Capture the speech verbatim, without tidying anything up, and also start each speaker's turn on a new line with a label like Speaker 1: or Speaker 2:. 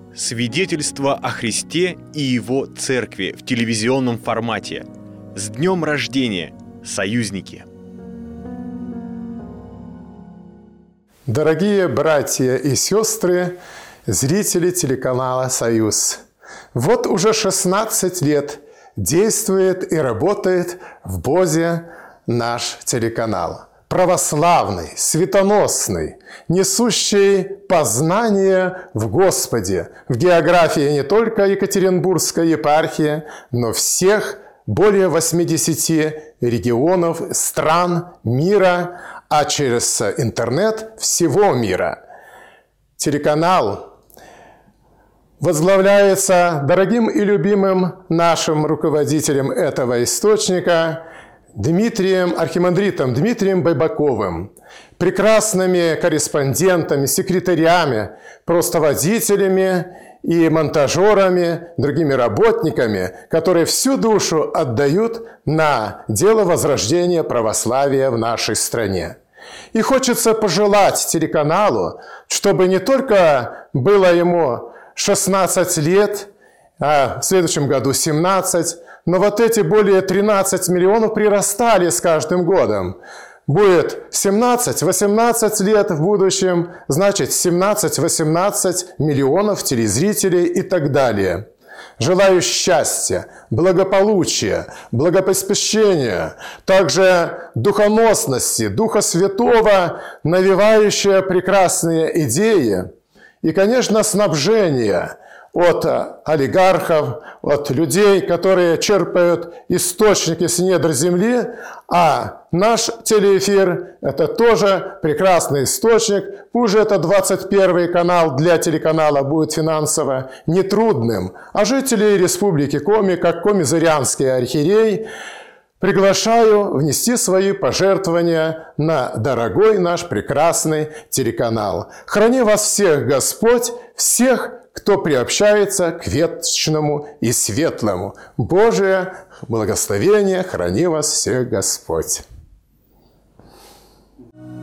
Speaker 1: Свидетельство о Христе и Его Церкви в телевизионном формате. С днем рождения, союзники!
Speaker 2: Дорогие братья и сестры, зрители телеканала «Союз», вот уже шестнадцать лет действует и работает в БОЗе наш телеканал. Православный, светоносный, несущий познание в Господе, в географии не только Екатеринбургской епархии, но всех более восьмидесяти регионов, стран мира, а через интернет всего мира. Телеканал возглавляется дорогим и любимым нашим руководителем этого источника Дмитрием, архимандритом Дмитрием Байбаковым, прекрасными корреспондентами, секретарями, просто водителями и монтажерами, другими работниками, которые всю душу отдают на дело возрождения православия в нашей стране. И хочется пожелать телеканалу, чтобы не только было ему шестнадцать лет, а в следующем году семнадцать, но вот эти более тринадцати миллионов прирастали с каждым годом. Будет семнадцать-восемнадцать лет в будущем, значит семнадцать-восемнадцать миллионов телезрителей и так далее. Желаю счастья, благополучия, благопоспещения, также духоносности, Духа Святого, навевающая прекрасные идеи и, конечно, снабжения от олигархов, от людей, которые черпают источники с недр земли, а наш телеэфир – это тоже прекрасный источник. Пусть это двадцать первый канал для телеканала будет финансово нетрудным, а жителей Республики Коми, как комизырянский архиерей, приглашаю внести свои пожертвования на дорогой наш прекрасный телеканал. Храни вас всех Господь, всех, кто приобщается к вечному и светлому. Божие благословение, храни вас всех Господь.